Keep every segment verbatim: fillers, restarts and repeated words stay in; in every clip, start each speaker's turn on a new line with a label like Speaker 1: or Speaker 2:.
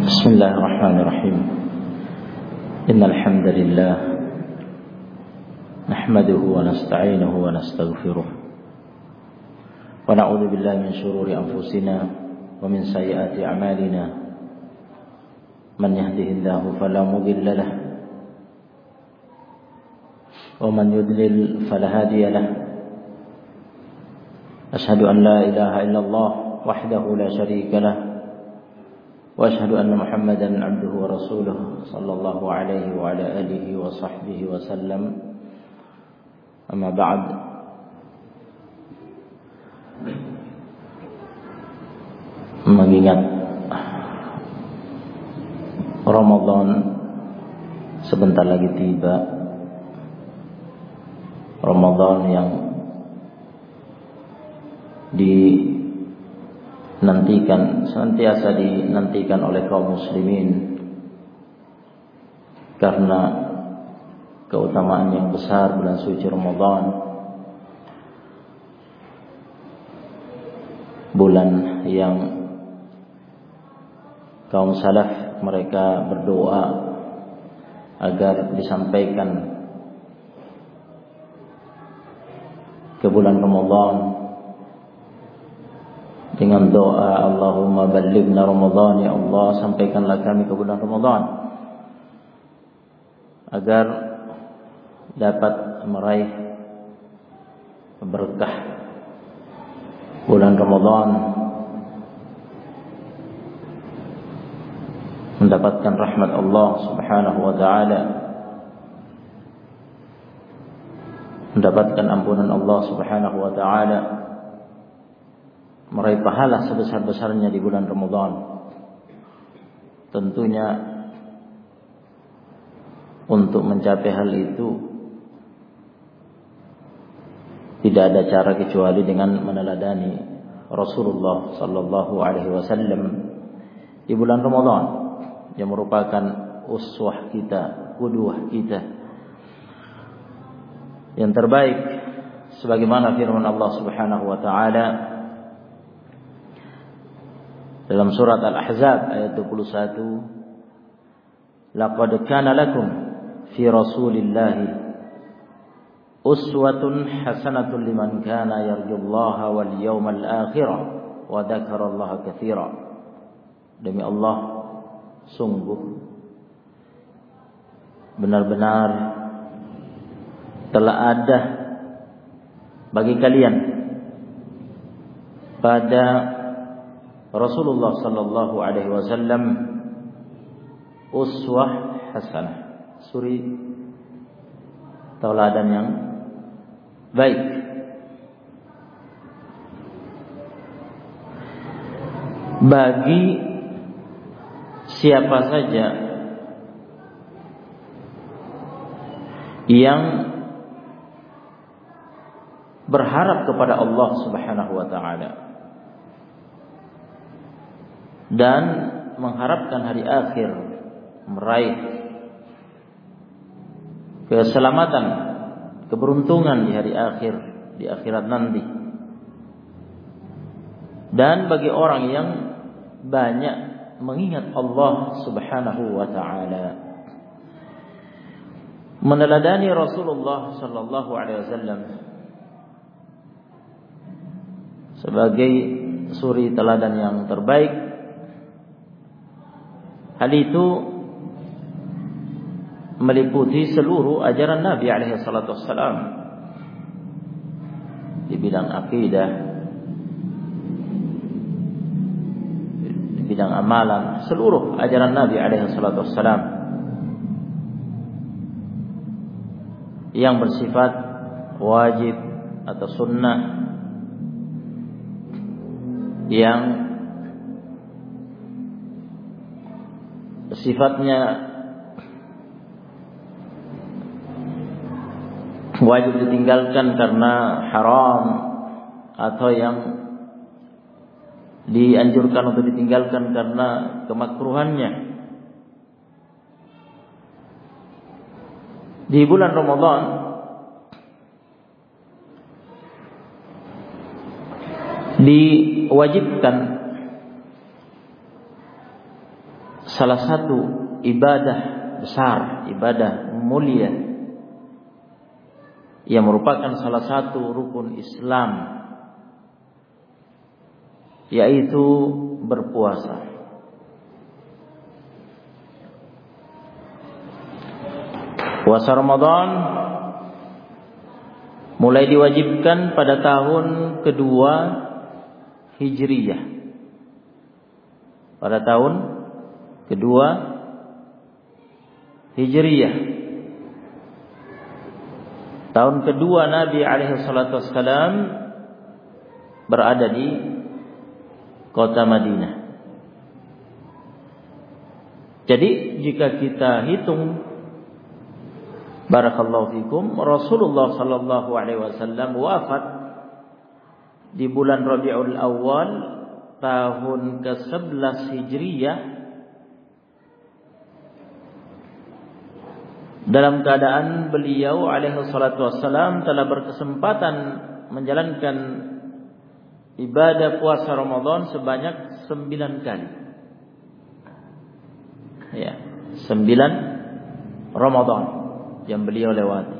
Speaker 1: Bismillahirrahmanirrahim. Innal hamdalillah nahmaduhu wa nasta'inuhu wa nastaghfiruh wa na'udzu billahi min shururi anfusina wa min sayyiati a'malina. Man yahdihillahu fala mudilla lahu wa man yudlil fala hadiya lahu. Ashhadu an la ilaha illallah wahdahu la syarika lahu wa ashhadu anna Muhammadan abduhu wa rasuluh sallallahu alaihi wa ala alihi wa sahbihi wa sallam. Amma ba'd. Mengingat Ramadan sebentar lagi tiba, Ramadan yang dinantikan, senantiasa dinantikan oleh kaum muslimin karena keutamaan yang besar bulan suci Ramadan, bulan yang kaum salaf mereka berdoa agar disampaikan ke bulan Ramadan dengan doa Allahumma ballighna Ramadan, ya Allah sampaikanlah kami ke bulan Ramadan agar dapat meraih berkah bulan Ramadan, mendapatkan rahmat Allah Subhanahu wa taala, mendapatkan ampunan Allah Subhanahu wa taala, meraih pahala sebesar-besarnya di bulan Ramadan. Tentunya untuk mencapai hal itu tidak ada cara kecuali dengan meneladani Rasulullah sallallahu alaihi wasallam di bulan Ramadan, yang merupakan uswah kita, qudwah kita yang terbaik, sebagaimana firman Allah Subhanahu wa taala dalam surat Al-Ahzab ayat dua puluh satu, laqad kana lakum fi rasulillahi uswatun hasanatun liman kana yarjullaha wal yawmal akhirah wa dzakarallaha katsira. Demi Allah, sungguh benar-benar telah ada bagi kalian pada Rasulullah sallallahu alaihi wasallam uswah hasanah, suri tauladan yang baik. Bagi siapa saja yang berharap kepada Allah Subhanahu wa taala dan mengharapkan hari akhir, meraih keselamatan, keberuntungan di hari akhir, di akhirat nanti. Dan bagi orang yang banyak mengingat Allah Subhanahu wa taala, meneladani Rasulullah sallallahu alaihi wasallam sebagai suri teladan yang terbaik. Hal itu meliputi seluruh ajaran Nabi alaihi salatu wassalam di bidang akidah, di bidang amalan, seluruh ajaran Nabi alaihi salatu wassalam yang bersifat wajib atau sunnah, yang sifatnya wajib ditinggalkan karena haram, atau yang dianjurkan untuk ditinggalkan karena kemakruhannya. Di bulan Ramadan diwajibkan salah satu ibadah besar, ibadah mulia yang merupakan salah satu rukun Islam, yaitu berpuasa. Puasa Ramadan mulai diwajibkan pada tahun kedua Hijriyah. Pada tahun kedua Hijriyah. Tahun kedua Nabi alaihi salatu wassalam berada di kota Madinah. Jadi jika kita hitung, barakallahu fikum, Rasulullah sallallahu alaihi wasallam wafat di bulan Rabiul Awal tahun ke sebelas Hijriyah dalam keadaan beliau alaihi salatu wassalam telah berkesempatan menjalankan ibadah puasa Ramadan sebanyak sembilan kali. Ya, sembilan Ramadan yang beliau lewati.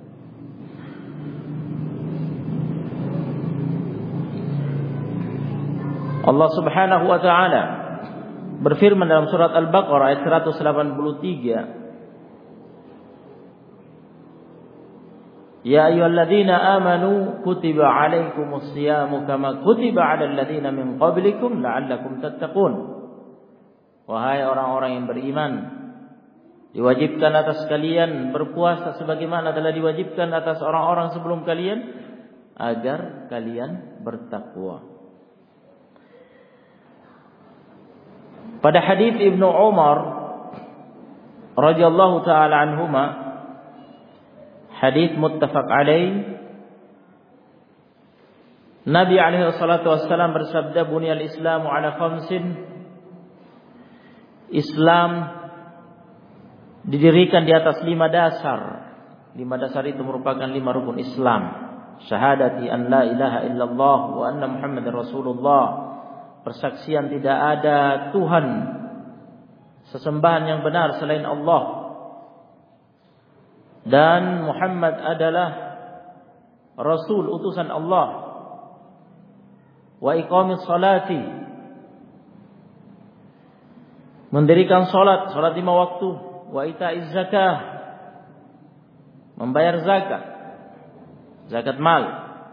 Speaker 1: Allah Subhanahu wa taala berfirman dalam surat Al-Baqarah ayat seratus delapan puluh tiga, Ya ayyuhalladzina amanu kutiba alaikumus siyamu kama kutiba alal ladzina min qablikum la'allakum tattaqun. Wahai orang-orang yang beriman, diwajibkan atas kalian berpuasa sebagaimana telah diwajibkan atas orang-orang sebelum kalian agar kalian bertakwa. Pada hadis Ibnu Umar radhiyallahu taala anhuma, hadis muttafaq alaih, Nabi alaihi salatu wasallam bersabda, "Bunyal Islamu ala khamsin." Islam didirikan di atas lima dasar. Lima dasar itu merupakan lima rukun Islam. Syahadati an la ilaha illallah wa anna Muhammadar Rasulullah. Persaksian tidak ada Tuhan sesembahan yang benar selain Allah, dan Muhammad adalah Rasul utusan Allah. Wa iqamis salati, mendirikan salat, salat lima waktu. Wa ita'iz zakah, membayar zakat, zakat mal.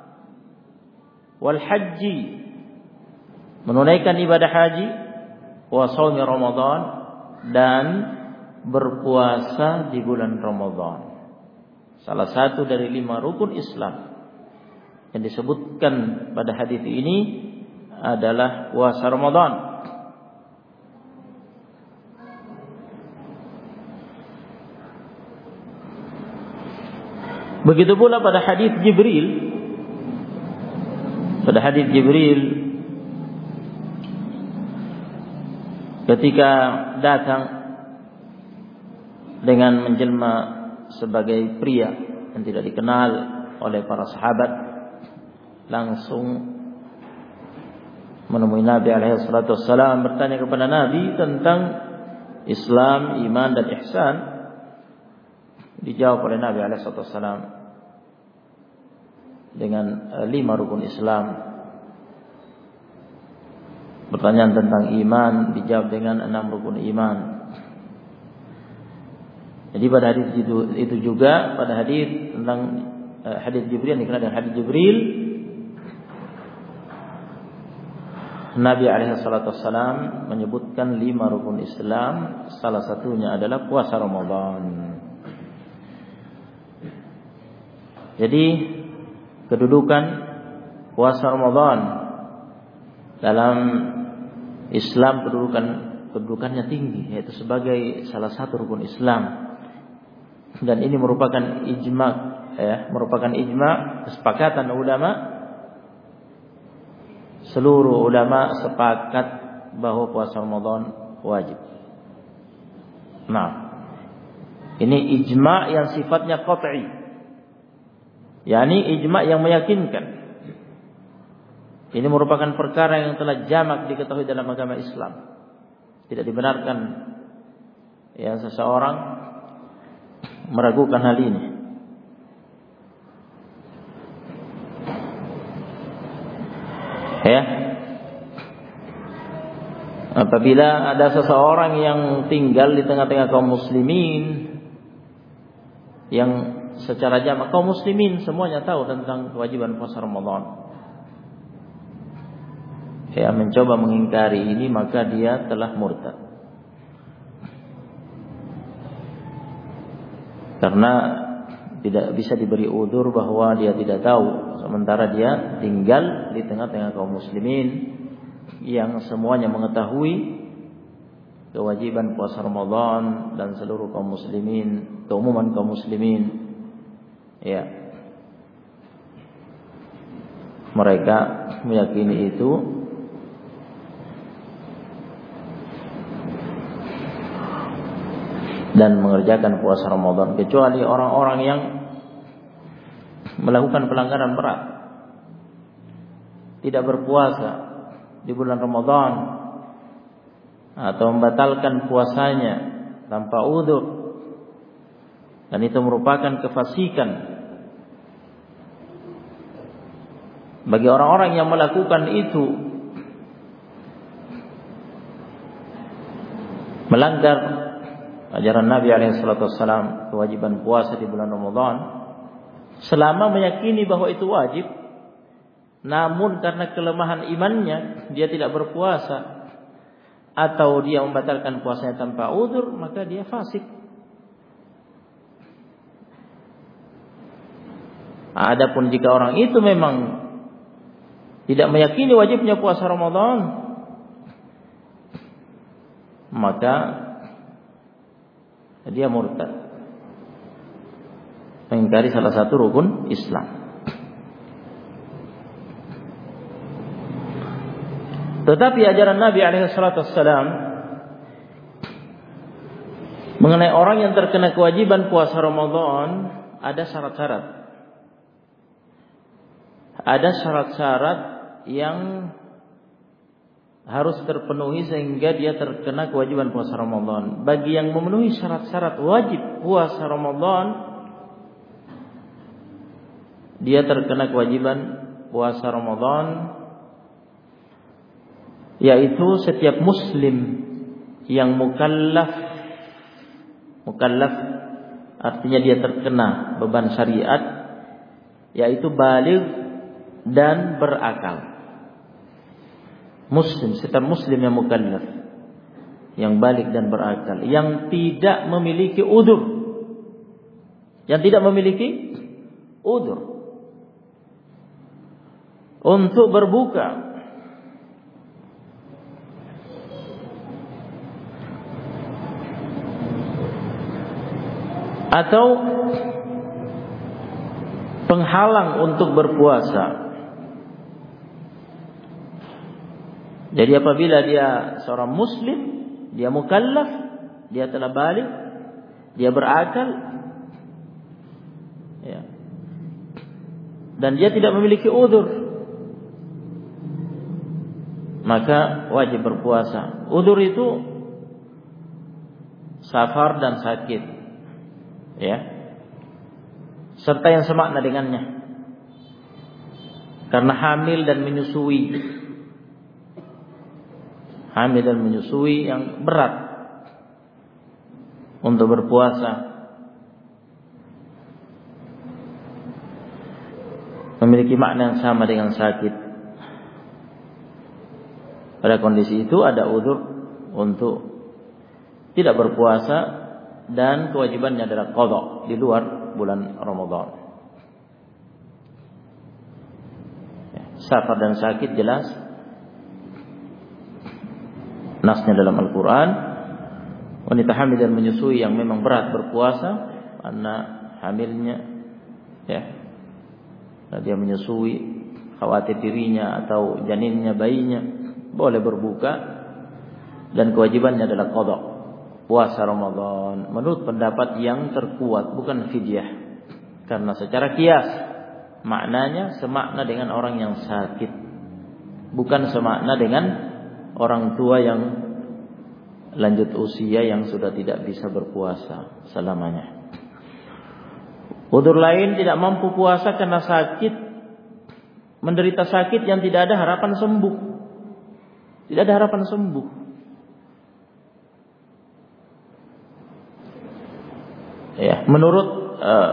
Speaker 1: Wal haji, menunaikan ibadah haji. Wa shaumi Ramadan, dan berpuasa di bulan Ramadan. Salah satu dari lima rukun Islam yang disebutkan pada hadis ini adalah puasa Ramadan. Begitu pula pada hadis Jibril. Pada hadis Jibril ketika datang dengan menjelma sebagai pria yang tidak dikenal oleh para sahabat, langsung menemui Nabi alaihi salatu wassalam, bertanya kepada Nabi tentang Islam, iman dan ihsan. Dijawab oleh Nabi alaihi salatu wassalam dengan lima rukun Islam. Pertanyaan tentang iman dijawab dengan enam rukun iman. Jadi pada hadis itu, itu juga pada hadis tentang uh, hadis Jibril, dikenal dengan hadis Jibril, Nabi alaihi salatu wassalam menyebutkan lima rukun Islam, salah satunya adalah puasa Ramadan. Jadi kedudukan puasa Ramadan dalam Islam, kedudukan kedudukannya tinggi, yaitu sebagai salah satu rukun Islam. Dan ini merupakan ijma, ya, merupakan ijma kesepakatan ulama. Seluruh ulama sepakat bahwa puasa Ramadan wajib. Nah, ini ijma yang sifatnya qat'i, yakni ijma yang meyakinkan. Ini merupakan perkara yang telah jamak diketahui dalam agama Islam. Tidak dibenarkan ya seseorang meragukan hal ini. Ya. Apabila ada seseorang yang tinggal di tengah-tengah kaum muslimin yang secara jamak, kaum muslimin semuanya tahu tentang kewajiban puasa Ramadan, ya, mencoba mengingkari ini, maka dia telah murtad. Karena tidak bisa diberi udzur bahwa dia tidak tahu, sementara dia tinggal di tengah-tengah kaum muslimin yang semuanya mengetahui kewajiban puasa Ramadan, dan seluruh kaum muslimin, keumuman kaum muslimin, ya, mereka meyakini itu. Dan mengerjakan puasa Ramadan, kecuali orang-orang yang melakukan pelanggaran berat, tidak berpuasa di bulan Ramadan atau membatalkan puasanya tanpa udzur, dan itu merupakan kefasikan. Bagi orang-orang yang melakukan itu, melanggar ajaran Nabi alaihi salatu wassalam, kewajiban puasa di bulan Ramadan, selama meyakini bahwa itu wajib, namun karena kelemahan imannya dia tidak berpuasa atau dia membatalkan puasanya tanpa udzur, maka dia fasik. Adapun jika orang itu memang tidak meyakini wajibnya puasa Ramadan, maka dia murtad, mengingkari salah satu rukun Islam. Tetapi ajaran Nabi alaihi salatu wassalam mengenai orang yang terkena kewajiban puasa Ramadan ada syarat-syarat. Ada syarat-syarat yang harus terpenuhi sehingga dia terkena kewajiban puasa Ramadan. Bagi yang memenuhi syarat-syarat wajib puasa Ramadan, dia terkena kewajiban puasa Ramadan, yaitu setiap muslim yang mukallaf. Mukallaf artinya dia terkena beban syariat, yaitu baligh dan berakal. Muslim, setiap muslim yang mukallaf, yang balik dan berakal, yang tidak memiliki udzur, yang tidak memiliki udzur untuk berbuka atau penghalang untuk berpuasa. Jadi apabila dia seorang muslim, dia mukallaf, dia telah balik, dia berakal, ya, dan dia tidak memiliki udzur, maka wajib berpuasa. Udzur itu safar dan sakit, ya, serta yang semakna dengannya, karena hamil dan menyusui. Hamil dan menyusui yang berat untuk berpuasa, memiliki makna yang sama dengan sakit. Pada kondisi itu ada udzur untuk tidak berpuasa, dan kewajibannya adalah qadha di luar bulan Ramadan. Safar dan sakit jelas nasnya dalam Al-Quran. Wanita hamil dan menyusui yang memang berat berpuasa karena hamilnya, ya, nah dia menyusui, khawatir dirinya atau janinnya, bayinya, boleh berbuka, dan kewajibannya adalah qadha puasa Ramadan menurut pendapat yang terkuat, bukan fidyah, karena secara qiyas maknanya semakna dengan orang yang sakit, bukan semakna dengan orang tua yang lanjut usia yang sudah tidak bisa berpuasa selamanya. Udzur lain tidak mampu puasa karena sakit, menderita sakit yang tidak ada harapan sembuh. Tidak ada harapan sembuh. Ya, menurut uh,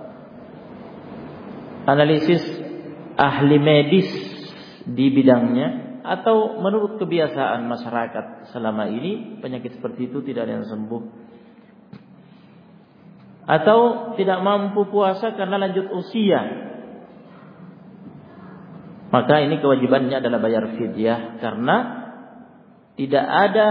Speaker 1: analisis ahli medis di bidangnya atau menurut kebiasaan masyarakat selama ini, penyakit seperti itu tidak ada yang sembuh. Atau tidak mampu puasa karena lanjut usia, maka ini kewajibannya adalah bayar fidyah, karena tidak ada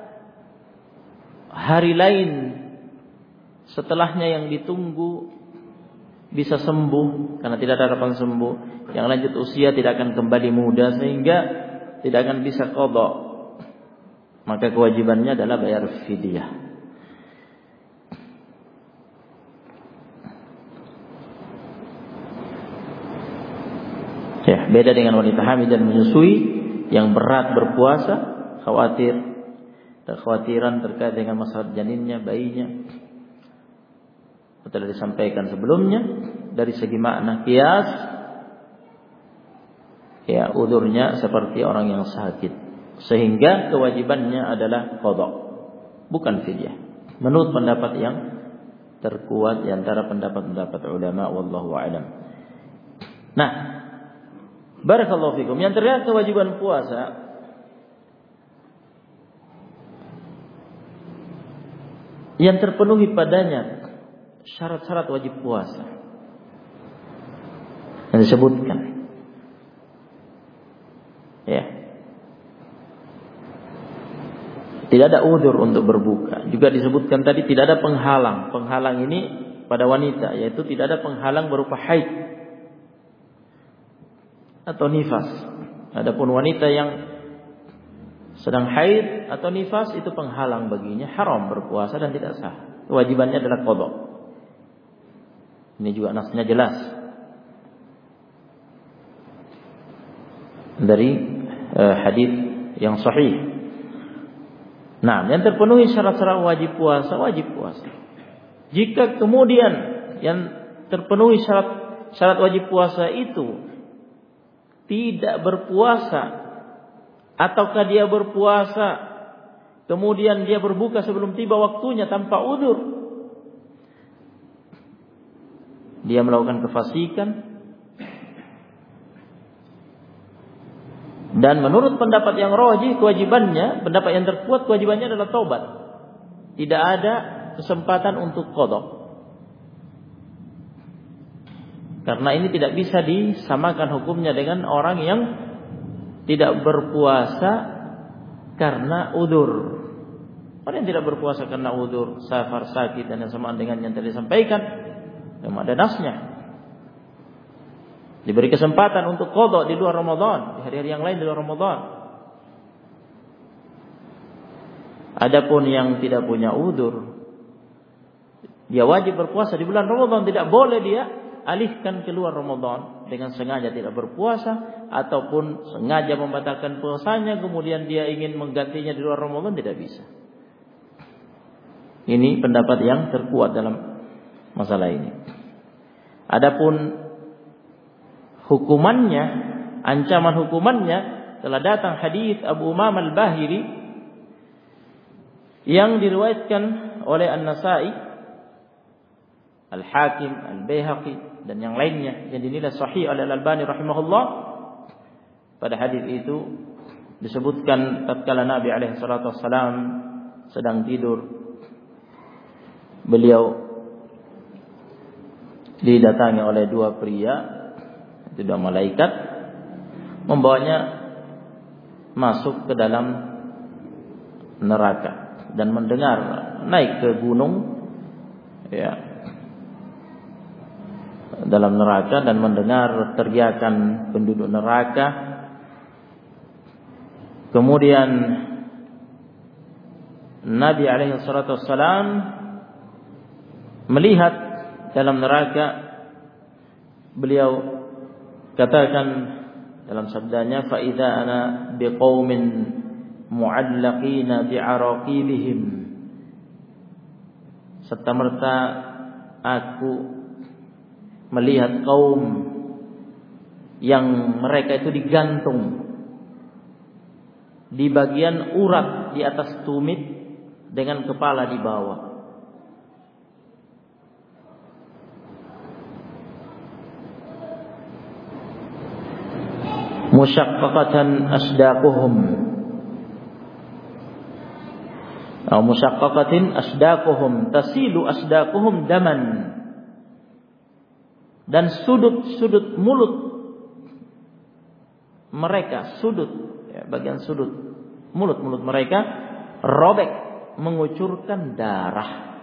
Speaker 1: hari lain setelahnya yang ditunggu bisa sembuh, karena tidak ada harapan sembuh. Yang lanjut usia tidak akan kembali muda sehingga tidak akan bisa qadha, maka kewajibannya adalah bayar fidyah. Ya, beda dengan wanita hamil dan menyusui yang berat berpuasa, khawatir, kekhawatiran terkait dengan masalah janinnya, bayinya. Telah disampaikan sebelumnya dari segi makna qiyas, ya udzurnya seperti orang yang sakit, sehingga kewajibannya adalah qadha, bukan fidyah. Menurut pendapat yang terkuat di antara pendapat-pendapat ulama, wallahu a'lam. Nah, barakallahu fikum. Yang terlihat kewajiban puasa yang terpenuhi padanya syarat-syarat wajib puasa yang disebutkan. Ya. Tidak ada udzur untuk berbuka. Juga disebutkan tadi tidak ada penghalang. Penghalang ini pada wanita, yaitu tidak ada penghalang berupa haid atau nifas. Adapun wanita yang sedang haid atau nifas, itu penghalang baginya, haram berpuasa dan tidak sah. Kewajibannya adalah qadha. Ini juga nasnya jelas dari uh, hadis yang sahih. Nah, yang terpenuhi syarat-syarat wajib puasa, wajib puasa. Jika kemudian yang terpenuhi syarat syarat wajib puasa itu tidak berpuasa, ataukah dia berpuasa kemudian dia berbuka sebelum tiba waktunya tanpa udzur, dia melakukan kefasikan, dan menurut pendapat yang rajih kewajibannya, pendapat yang terkuat kewajibannya adalah taubat. Tidak ada kesempatan untuk qadha. Karena ini tidak bisa disamakan hukumnya dengan orang yang tidak berpuasa karena udzur. Orang yang tidak berpuasa karena udzur, safar, sakit, dan yang sama dengan yang tadi disampaikan, yang ada nasnya, diberi kesempatan untuk qadha di luar Ramadan, di hari-hari yang lain di luar Ramadan. Adapun yang tidak punya udzur, dia wajib berpuasa di bulan Ramadan, tidak boleh dia alihkan keluar Ramadan dengan sengaja tidak berpuasa ataupun sengaja membatalkan puasanya kemudian dia ingin menggantinya di luar Ramadan, tidak bisa. Ini pendapat yang terkuat dalam masalah ini. Adapun hukumannya, ancaman hukumannya, telah datang hadis Abu Umamah Al-Bahili yang diriwayatkan oleh An-Nasa'i, Al-Hakim, Al-Baihaqi dan yang lainnya, yang dinilai sahih oleh Al-Albani rahimahullah. Pada hadis itu disebutkan tatkala Nabi alaihi salatu wassalam sedang tidur, beliau didatangi oleh dua pria, itu dua malaikat, membawanya masuk ke dalam neraka dan mendengar, naik ke gunung, ya, dalam neraka dan mendengar teriakan penduduk neraka. Kemudian Nabi alaihi salatu wassalam melihat dalam neraka, beliau katakan dalam sabdanya, fa idza ana biqaumin mu'allaqina bi'araqibihim, serta merta aku melihat kaum yang mereka itu digantung di bagian urat di atas tumit dengan kepala di bawah. Musyaqqaqatan asdaquhum atau musyaqqaqatin asdaquhum, tasilu asdaquhum daman, dan sudut-sudut mulut mereka, sudut ya, bagian sudut mulut-mulut mereka robek mengucurkan darah.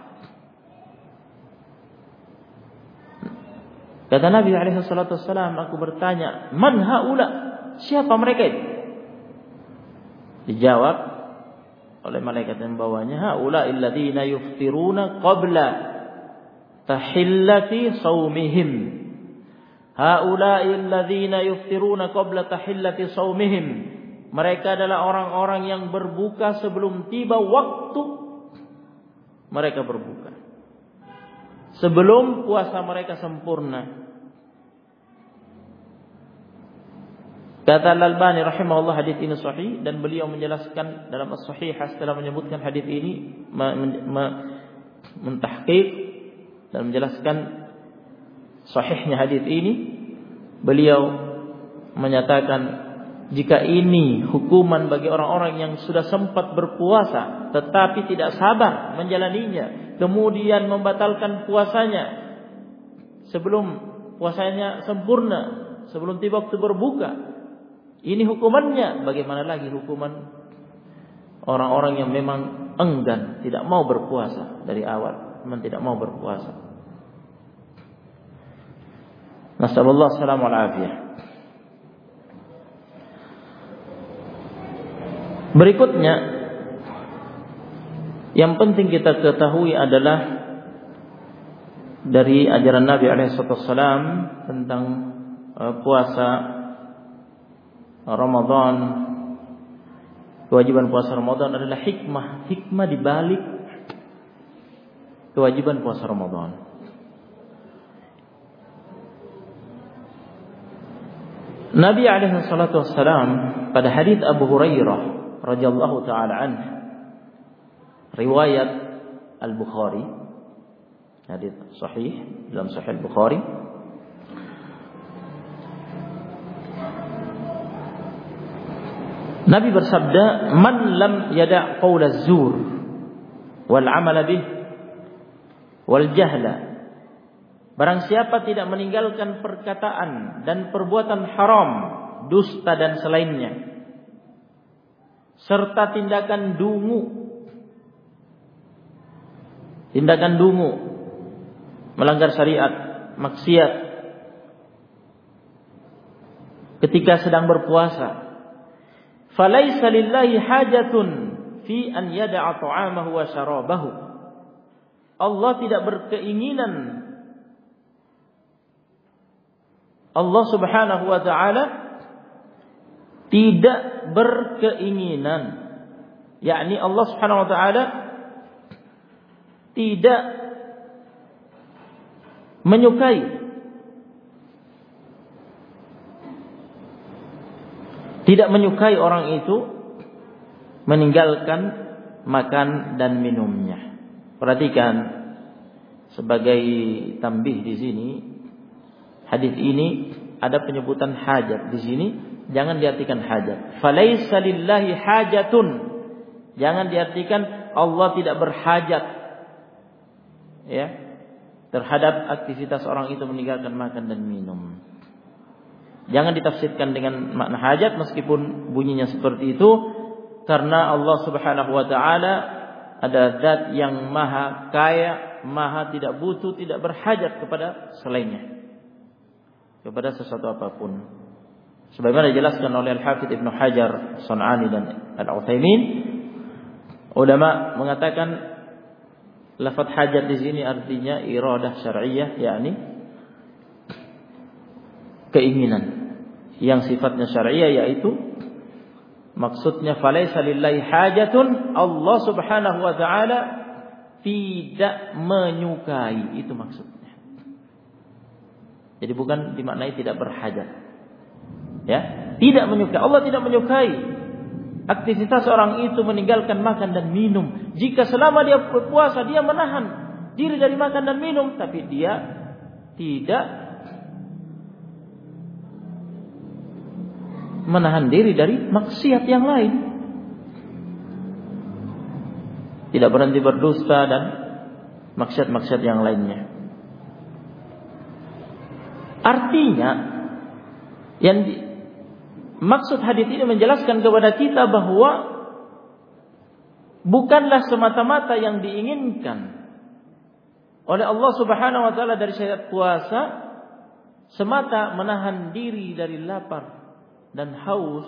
Speaker 1: Kata Nabi alaihi salatu wassalam, aku bertanya, man haula? Siapa mereka itu? Dijawab oleh malaikat yang membawanya, haula alladziina yuftiruna qabla tahillati shaumihim. Haula alladziina yuftiruna qabla tahillati shaumihim. Mereka adalah orang-orang yang berbuka sebelum tiba waktu mereka berbuka, sebelum puasa mereka sempurna. Kata Al-Albani rahimahullah, hadis ini sahih, dan beliau menjelaskan dalam As-Sahihah setelah menyebutkan hadis ini, mentahqiq dan menjelaskan sahihnya hadis ini. Beliau menyatakan, jika ini hukuman bagi orang-orang yang sudah sempat berpuasa tetapi tidak sabar menjalaninya, kemudian membatalkan puasanya sebelum puasanya sempurna, sebelum tiba waktu berbuka, ini hukumannya. Bagaimana lagi hukuman orang-orang yang memang enggan, tidak mau berpuasa dari awal, memang tidak mau berpuasa. Nasallallahu alaihi wasallam. Berikutnya yang penting kita ketahui adalah dari ajaran Nabi alaihi wasallam tentang puasa Ramadan, kewajiban puasa Ramadan adalah hikmah, hikmah di balik kewajiban puasa Ramadan. Nabi alaihi salatu wassalam pada hadis Abu Hurairah radhiyallahu taala anhu, riwayat Al-Bukhari, hadis sahih dalam Sahih Al-Bukhari, Nabi bersabda, "Man lam yada' qaul az-zur wal 'amal bih wal jahla." Barang siapa tidak meninggalkan perkataan dan perbuatan haram, dusta dan selainnya, serta tindakan dungu, tindakan dungu, melanggar syariat, maksiat ketika sedang berpuasa, falaisa lillahi hajatun fi an yada'a ta'amahu wa syarabahu. Allah tidak berkeinginan, Allah Subhanahu wa taala tidak berkeinginan, yakni Allah Subhanahu wa taala tidak menyukai, tidak menyukai orang itu meninggalkan makan dan minumnya. Perhatikan, sebagai tambih di sini, hadis ini ada penyebutan hajat di sini, jangan diartikan hajat. Falaisa lillahi hajatun, jangan diartikan Allah tidak berhajat ya terhadap aktivitas orang itu meninggalkan makan dan minum. Jangan ditafsirkan dengan makna hajat meskipun bunyinya seperti itu, karena Allah Subhanahu wa taala ada zat yang maha kaya, maha tidak butuh, tidak berhajat kepada selainnya, kepada sesuatu apapun. Sebagaimana dijelaskan oleh Al-Hafidz Ibnu Hajar As-San'ani dan Al-Utsaimin, ulama mengatakan lafaz hajat di sini artinya iradah syar'iyyah, yakni keinginan yang sifatnya syariah, yaitu Maksudnya falaisa lillahi hajatun, Allah Subhanahu wa taala tidak menyukai, itu maksudnya. Jadi bukan dimaknai tidak berhajat. Ya, tidak menyukai. Allah tidak menyukai aktivitas orang itu meninggalkan makan dan minum. Jika selama dia berpuasa dia menahan diri dari makan dan minum, tapi dia tidak menahan diri dari maksiat yang lain. Tidak berhenti berdusta dan maksiat-maksiat yang lainnya. Artinya, yang di, maksud hadis ini menjelaskan kepada kita bahwa bukanlah semata-mata yang diinginkan oleh Allah Subhanahu wa taala dari syariat puasa semata menahan diri dari lapar dan haus,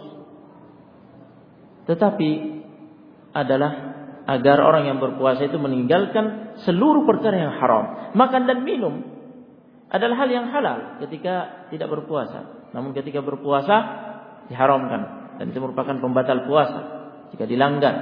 Speaker 1: tetapi adalah agar orang yang berpuasa itu meninggalkan seluruh perkara yang haram. Makan dan minum adalah hal yang halal ketika tidak berpuasa, namun ketika berpuasa diharamkan, dan itu merupakan pembatal puasa jika dilanggar.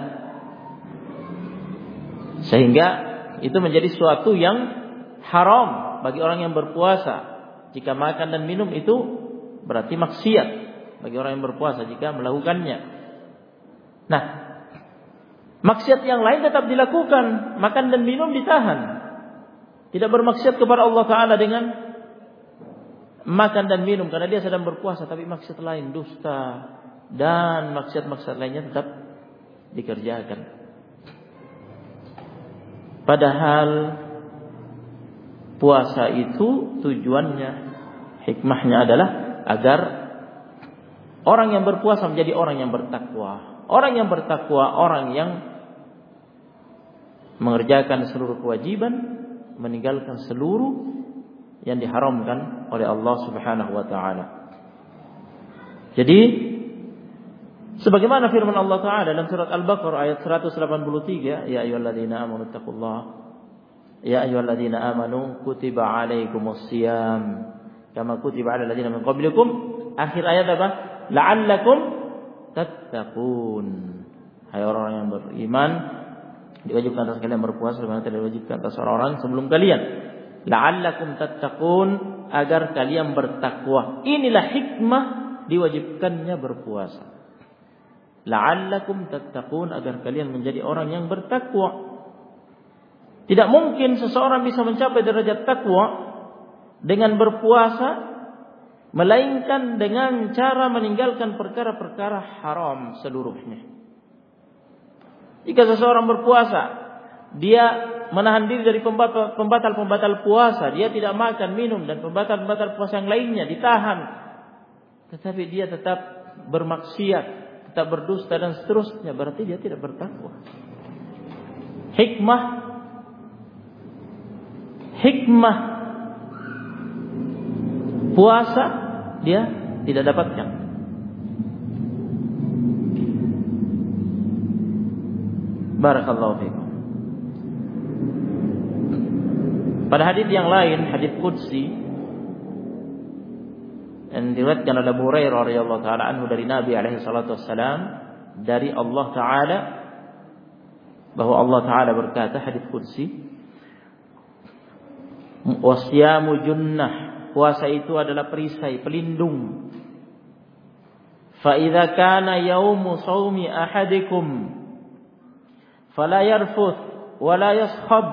Speaker 1: Sehingga itu menjadi suatu yang haram bagi orang yang berpuasa. Jika makan dan minum itu berarti maksiat bagi orang yang berpuasa jika melakukannya. Nah, maksiat yang lain tetap dilakukan, makan dan minum ditahan. Tidak bermaksiat kepada Allah Ta'ala dengan makan dan minum karena dia sedang berpuasa, tapi maksiat lain, dusta dan maksiat-maksiat lainnya tetap dikerjakan. Padahal puasa itu tujuannya, hikmahnya adalah agar orang yang berpuasa menjadi orang yang bertakwa. Orang yang bertakwa, orang yang mengerjakan seluruh kewajiban, meninggalkan seluruh yang diharamkan oleh Allah Subhanahu wa taala. Jadi sebagaimana firman Allah Taala dalam surat Al-Baqarah ayat seratus delapan puluh tiga, ya ayyuhalladzina amanu taqullaha ya ayyuhalladzina amanu kutiba alaikumus shiyam kama kutiba alal ladzina min qablikum. Akhir ayat apa? La'allakum tattaqun. Hai orang yang beriman, diwajibkan atas kalian berpuasa sebagaimana telah diwajibkan atas orang-orang sebelum kalian. La'allakum tattaqun, agar kalian bertakwa. Inilah hikmah diwajibkannya berpuasa. La'allakum tattaqun, agar kalian menjadi orang yang bertakwa. Tidak mungkin seseorang bisa mencapai derajat takwa dengan berpuasa melainkan dengan cara meninggalkan perkara-perkara haram seluruhnya. Jika seseorang berpuasa, dia menahan diri dari pembatal-pembatal puasa, dia tidak makan, minum, dan pembatal-pembatal puasa yang lainnya ditahan, tetapi dia tetap bermaksiat, tetap berdusta dan seterusnya, berarti dia tidak bertakwa. Hikmah hikmah puasa dia tidak dapatkan. Barakallahu fiikum. Pada hadis yang lain, hadis qudsi yang diriwayatkan oleh Abu Hurairah radhiyallahu taala anhu dari Nabi alaihi salatu wassalam dari Allah Taala, bahwa Allah Taala berkata, hadis qudsi, wasyamu junnah, puasa itu adalah perisai, pelindung. Fa idza kana yaumu shaumi ahadikum fala yarfuth wala yaskhab.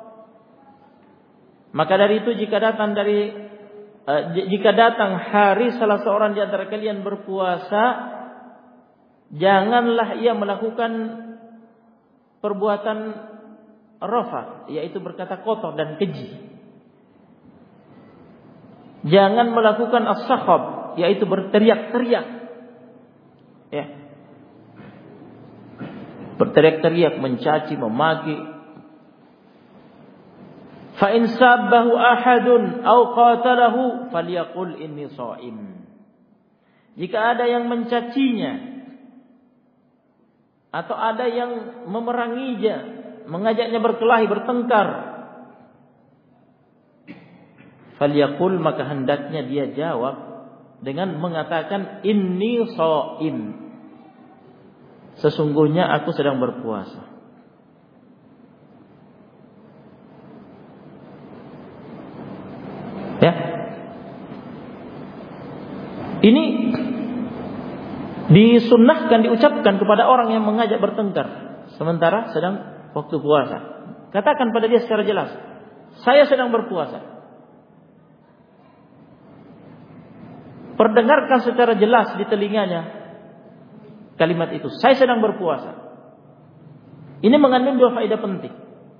Speaker 1: Maka dari itu jika datang dari uh, jika datang hari salah seorang di antara kalian berpuasa, janganlah ia melakukan perbuatan rafath, yaitu berkata kotor dan keji. Jangan melakukan as-sakhab, yaitu berteriak-teriak. Ya. Berteriak-teriak, mencaci, memaki. Fa in sabbahu ahadun aw qatalahu falyaqul inni shaim. Jika ada yang mencacinya atau ada yang memeranginya, mengajaknya berkelahi, bertengkar, falyaqul, maka hendaknya dia jawab dengan mengatakan inni shaim. sesungguhnya aku sedang berpuasa. Ya. Ini disunnahkan diucapkan kepada orang yang mengajak bertengkar sementara sedang waktu puasa. Katakan pada dia secara jelas, saya sedang berpuasa. Perdengarkan secara jelas di telinganya kalimat itu, saya sedang berpuasa. Ini mengandung dua faedah penting.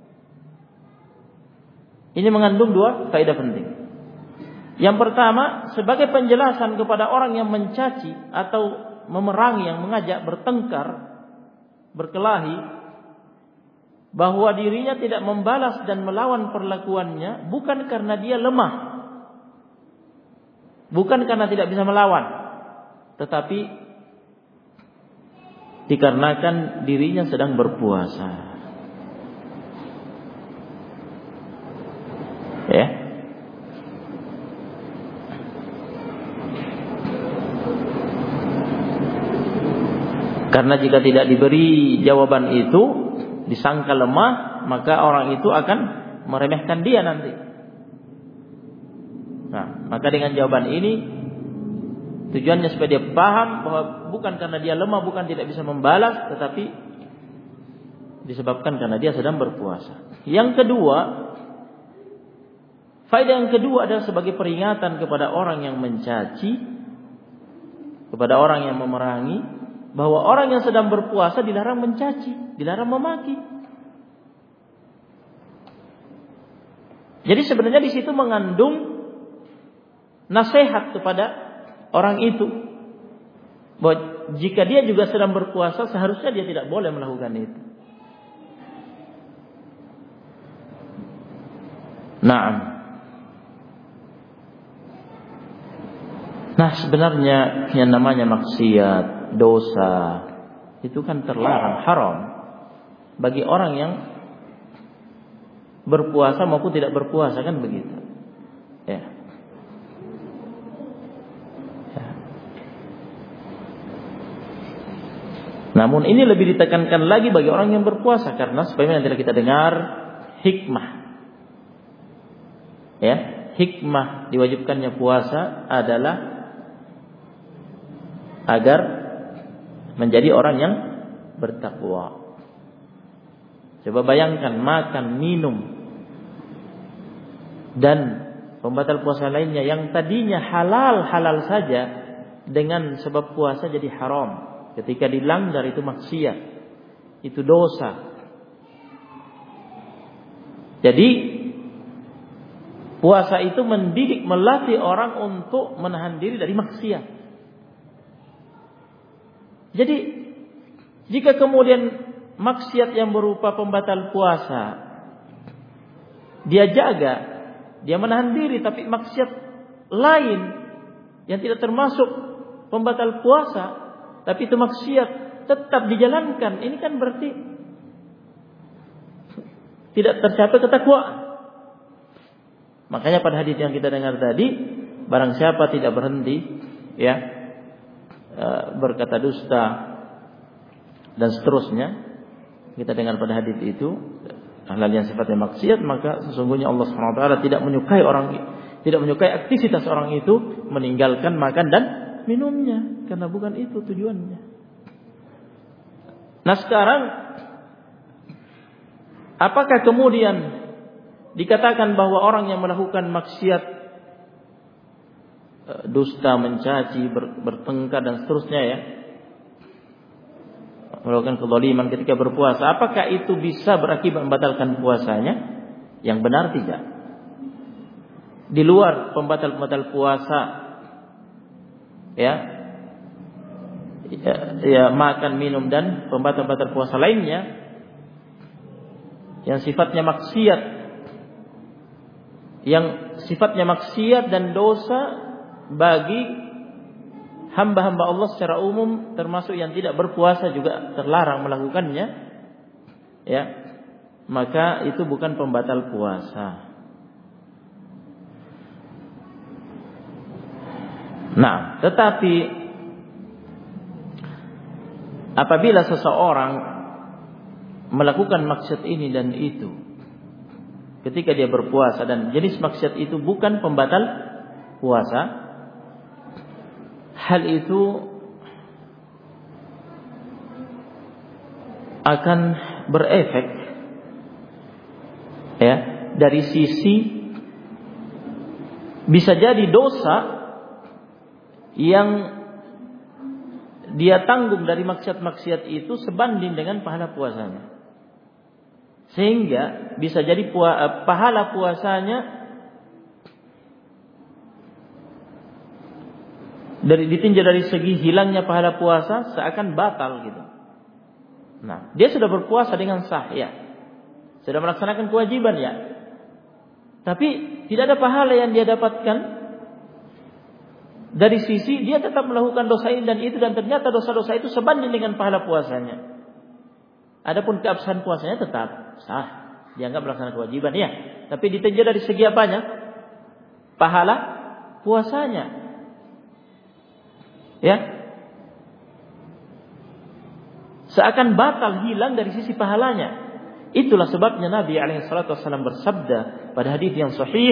Speaker 1: Ini mengandung dua faedah penting. Yang pertama, sebagai penjelasan kepada orang yang mencaci atau memerangi, yang mengajak bertengkar, berkelahi, bahwa dirinya tidak membalas dan melawan perlakuannya bukan karena dia lemah, bukan karena tidak bisa melawan, tetapi dikarenakan dirinya sedang berpuasa. Ya. Karena jika tidak diberi jawaban itu, disangka lemah, maka orang itu akan meremehkan dia nanti. Nah, maka dengan jawaban ini tujuannya supaya dia paham bahwa bukan karena dia lemah, bukan tidak bisa membalas, tetapi disebabkan karena dia sedang berpuasa. Yang kedua, faedah yang kedua adalah sebagai peringatan kepada orang yang mencaci, kepada orang yang memerangi, bahwa orang yang sedang berpuasa dilarang mencaci, dilarang memaki. Jadi sebenarnya di situ mengandung nasihat kepada orang itu, bahwa jika dia juga sedang berpuasa, seharusnya dia tidak boleh melakukan itu. Naam. Nah, sebenarnya yang namanya maksiat, dosa, itu kan terlarang, haram bagi orang yang berpuasa maupun tidak berpuasa, kan begitu. Ya. Ya. Namun ini lebih ditekankan lagi bagi orang yang berpuasa, karena sebagaimana yang kita dengar, hikmah. Ya, hikmah diwajibkannya puasa adalah agar menjadi orang yang bertakwa. Coba bayangkan makan, minum, dan pembatal puasa lainnya yang tadinya halal-halal saja, dengan sebab puasa jadi haram. Ketika dilanggar itu maksiat, itu dosa. Jadi puasa itu mendidik, melatih orang untuk menahan diri dari maksiat. Jadi jika kemudian maksiat yang berupa pembatal puasa dia jaga, dia menahan diri, tapi maksiat lain yang tidak termasuk pembatal puasa, tapi itu maksiat tetap dijalankan, ini kan berarti tidak tercapai ketakwaan. Makanya pada hadis yang kita dengar tadi, barang siapa tidak berhenti, ya, berkata dusta dan seterusnya, kita dengar pada hadis itu hal yang sifatnya maksiat, maka sesungguhnya Allah Subhanahu wa taala tidak menyukai orang, tidak menyukai aktivitas orang itu meninggalkan makan dan minumnya, karena bukan itu tujuannya. Nah, sekarang apakah kemudian dikatakan bahwa orang yang melakukan maksiat, dusta, mencaci, bertengkar dan seterusnya, ya, melakukan kezaliman ketika berpuasa, apakah itu bisa berakibat membatalkan puasanya? Yang benar tidak. Di luar pembatal-pembatal puasa, ya, ya, ya makan, minum dan pembatal-pembatal puasa lainnya yang sifatnya maksiat, yang sifatnya maksiat dan dosa bagi hamba-hamba Allah secara umum, termasuk yang tidak berpuasa juga terlarang melakukannya, ya, maka itu bukan pembatal puasa. Nah, tetapi apabila seseorang melakukan maksiat ini dan itu ketika dia berpuasa, dan jenis maksiat itu bukan pembatal puasa, hal itu akan berefek ya dari sisi bisa jadi dosa yang dia tanggung dari maksiat-maksiat itu sebanding dengan pahala puasanya, sehingga bisa jadi pahala puasanya dari ditinjau dari segi hilangnya pahala puasa seakan batal gitu. Nah, dia sudah berpuasa dengan sah ya, sudah melaksanakan kewajiban ya, tapi tidak ada pahala yang dia dapatkan dari sisi dia tetap melakukan dosa ini dan itu, dan ternyata dosa-dosa itu sebanding dengan pahala puasanya. Adapun keabsahan puasanya tetap sah, dianggap melaksanakan kewajiban ya, tapi ditinjau dari segi apanya? Pahala puasanya. Ya. Seakan batal, hilang dari sisi pahalanya. Itulah sebabnya Nabi alaihi salatu wasallam bersabda pada hadis yang sahih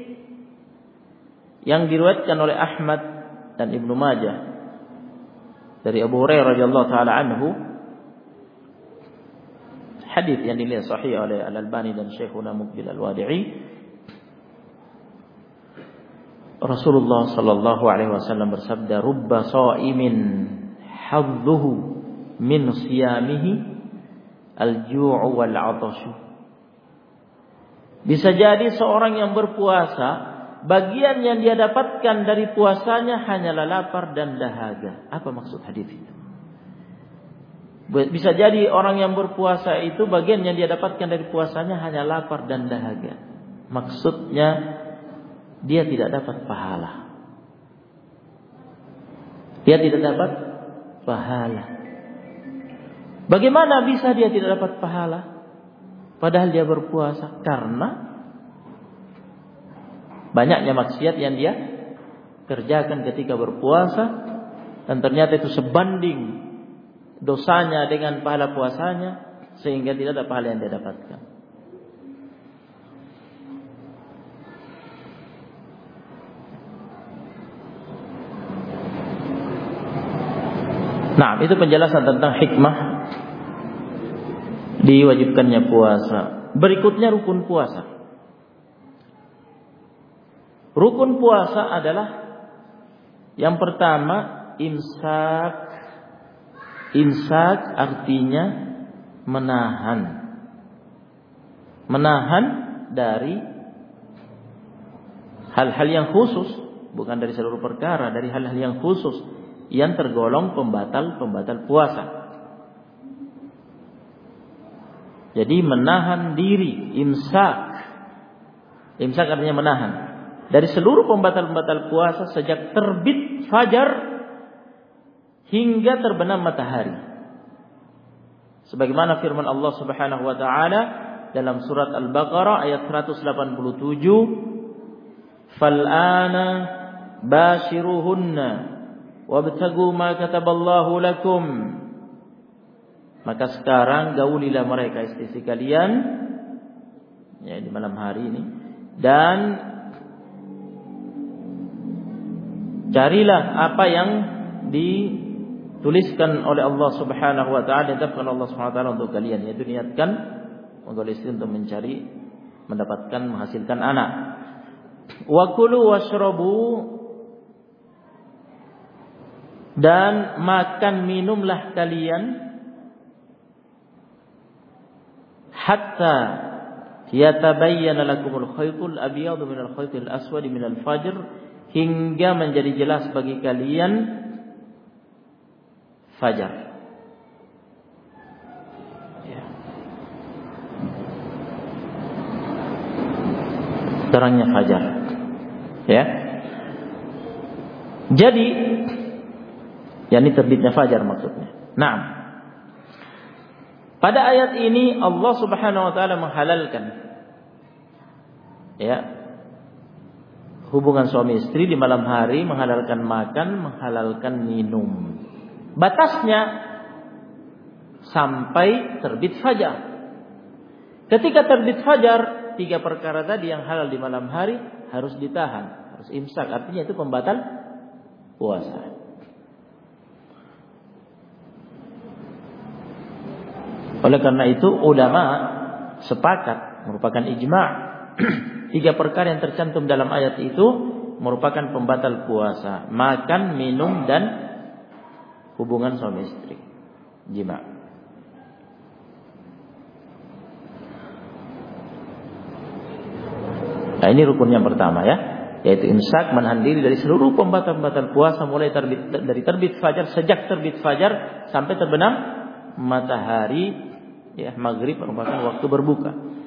Speaker 1: yang diriwayatkan oleh Ahmad dan Ibnu Majah dari Abu Hurairah radhiyallahu taala anhu, hadis yang dinilai sahih oleh Al-Albani dan Syekhuna Muqbil Al-Wadi'i. Rasulullah sallallahu alaihi wasallam bersabda, "Rubba sha'imin hadzuhu min siyamihi al-ju'u wal 'atashu." Bisa jadi seorang yang berpuasa, bagian yang dia dapatkan dari puasanya hanyalah lapar dan dahaga. Apa maksud hadis itu? Bisa jadi orang yang berpuasa itu bagian yang dia dapatkan dari puasanya hanya lapar dan dahaga. Maksudnya dia tidak dapat pahala. Dia tidak dapat pahala. Bagaimana bisa dia tidak dapat pahala padahal dia berpuasa? Karena banyaknya maksiat yang dia kerjakan ketika berpuasa, dan ternyata itu sebanding dosanya dengan pahala puasanya, sehingga tidak ada pahala yang dia dapatkan. Nah, itu penjelasan tentang hikmah diwajibkannya puasa. Berikutnya rukun puasa. Rukun puasa adalah yang pertama imsak. Imsak artinya menahan. Menahan dari hal-hal yang khusus, bukan dari seluruh perkara, dari hal-hal yang khusus yang tergolong pembatal-pembatal puasa. Jadi menahan diri, imsak. Imsak artinya menahan dari seluruh pembatal-pembatal puasa sejak terbit fajar hingga terbenam matahari. Sebagaimana firman Allah Subhanahu wa taala dalam surat Al-Baqarah ayat seratus delapan puluh tujuh, "Fal'ana bashiruhunna wabtagu ma kataballahu lakum." Maka sekarang gaulilah mereka istri-istri kalian ya di malam hari ini, dan carilah apa yang dituliskan oleh Allah Subhanahu wa taala, ditetapkan Allah Subhanahu wa taala untuk kalian, yaitu niatkan untuk istri untuk mencari, mendapatkan, menghasilkan anak. Wa kulu washrabu, dan makan minumlah kalian hatta yatabayyana lakumul khaytul abyadu minal khaytil aswadi minal fajr, hingga menjadi jelas bagi kalian fajar. Ya. Terangnya fajar. Ya. Jadi, yakni terbitnya fajar maksudnya. Nah, pada ayat ini Allah Subhanahu wa taala menghalalkan ya hubungan suami istri di malam hari, menghalalkan makan, menghalalkan minum. Batasnya sampai terbit fajar. Ketika terbit fajar, tiga perkara tadi yang halal di malam hari harus ditahan, harus imsak. Artinya itu pembatal puasa. Oleh karena itu ulama sepakat, merupakan ijma', tiga perkara yang tercantum dalam ayat itu merupakan pembatal puasa: makan, minum, dan hubungan suami istri, jima'. Nah, ini rukun yang pertama ya, yaitu imsak, menahan diri dari seluruh pembatal-pembatal puasa mulai terbit, dari terbit fajar, sejak terbit fajar sampai terbenam matahari, ya, maghrib merupakan waktu berbuka.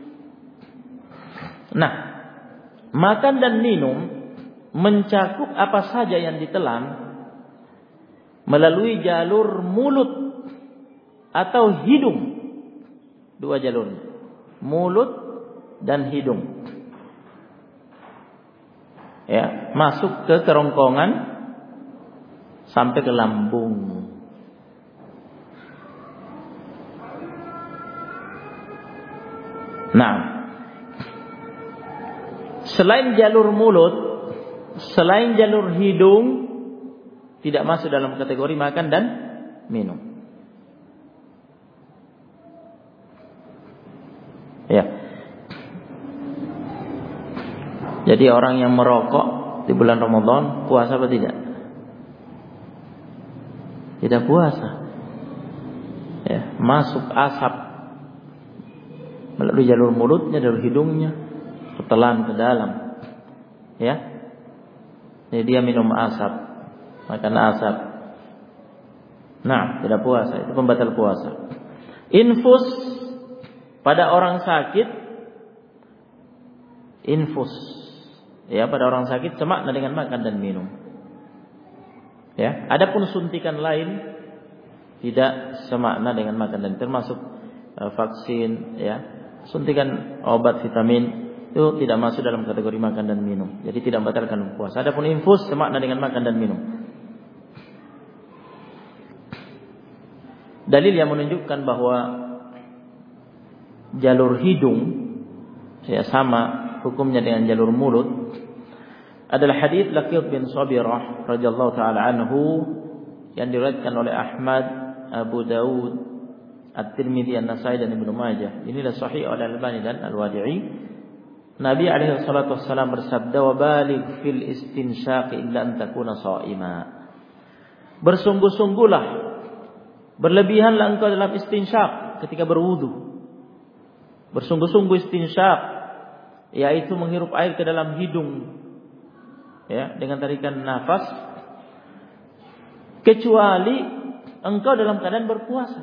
Speaker 1: Nah, makan dan minum mencakup apa saja yang ditelan melalui jalur mulut atau hidung. Dua jalur, mulut dan hidung. Ya, masuk ke kerongkongan sampai ke lambung. Nah, selain jalur mulut, selain jalur hidung, tidak masuk dalam kategori makan dan minum. Ya. Jadi orang yang merokok di bulan Ramadan puasa apa tidak? Tidak puasa. Ya, masuk asap melalui jalur mulutnya, jalur hidungnya, ketelan ke dalam. Ya. Jadi dia minum asap, makan asap. Nah, tidak puasa, itu pembatal puasa. Infus pada orang sakit, infus ya pada orang sakit semakna dengan makan dan minum. Ya, adapun suntikan lain tidak semakna dengan makan dan termasuk uh, vaksin, ya, suntikan obat vitamin itu tidak masuk dalam kategori makan dan minum. Jadi tidak membatalkan puasa. Adapun infus semakna dengan makan dan minum. Dalil yang menunjukkan bahwa jalur hidung ya sama hukumnya dengan jalur mulut adalah hadis Laqit bin Sabirah radhiyallahu taala anhu yang diriwayatkan oleh Ahmad, Abu Daud, At-Tirmidzi, An-Nasai dan Ibnu Majah. Inilah sahih oleh Al-Albani dan Al-Wadi'i. Nabi alaihi salatu wassalam bersabda, "Wa baligh fil istinsyaq illa an takuna sha'ima." Bersungguh-sungguhlah, berlebihanlah engkau dalam istinsyaq ketika berwudu. Bersungguh-sungguh istinsyaq yaitu menghirup air ke dalam hidung, ya, dengan tarikan nafas, kecuali engkau dalam keadaan berpuasa.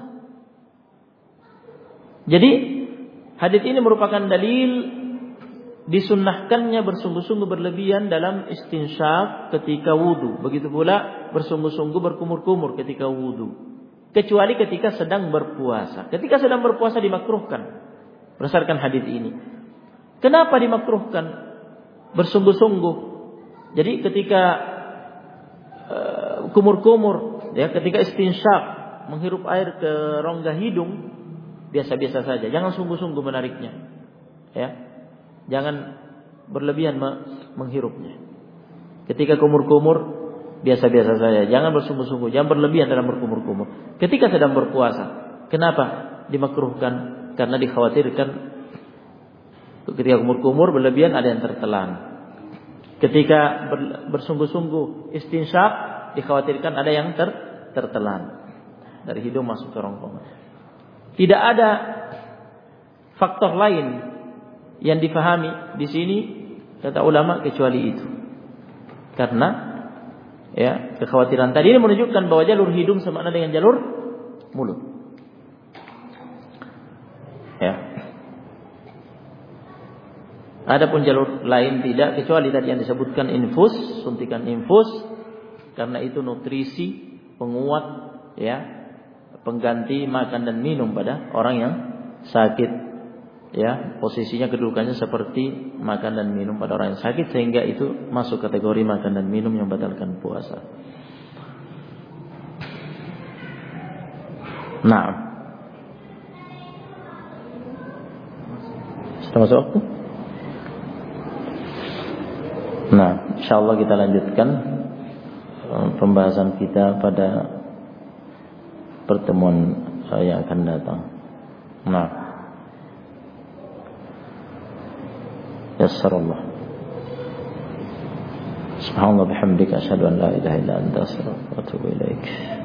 Speaker 1: Jadi hadis ini merupakan dalil disunnahkannya bersungguh-sungguh berlebihan dalam istinsyaq ketika wudu. Begitu pula bersungguh-sungguh berkumur-kumur ketika wudu, kecuali ketika sedang berpuasa. Ketika sedang berpuasa dimakruhkan berdasarkan hadis ini. Kenapa dimakruhkan bersungguh-sungguh? Jadi ketika uh, kumur-kumur, ya, ketika istinsyaq menghirup air ke rongga hidung, biasa-biasa saja, jangan sungguh-sungguh menariknya, ya, jangan berlebihan menghirupnya. Ketika kumur-kumur, biasa-biasa saja, jangan bersungguh-sungguh, jangan berlebihan dalam berkumur-kumur. Ketika sedang berpuasa, kenapa dimakruhkan? Karena dikhawatirkan ketika kumur-kumur berlebihan ada yang tertelan. Ketika bersungguh-sungguh istinsyaq dikhawatirkan ada yang ter, tertelan dari hidung masuk ke rongkongan. Tidak ada faktor lain yang difahami di sini kata ulama kecuali itu. Karena ya kekhawatiran tadi ini menunjukkan bahwa jalur hidung semakna dengan jalur mulut. Ya. Adapun jalur lain tidak, kecuali tadi yang disebutkan infus, suntikan infus, karena itu nutrisi, penguat, ya, pengganti makan dan minum pada orang yang sakit, ya, posisinya kedudukannya seperti makan dan minum pada orang yang sakit, sehingga itu masuk kategori makan dan minum yang batalkan puasa. Nah, Sudah masuk waktu? Nah, insyaallah kita lanjutkan pembahasan kita pada pertemuan yang akan datang. Nah, yassarallah. Subhanallah bihamdika asyhadu an la ilaha illa anta astaghfiruka wa atubu ilaik.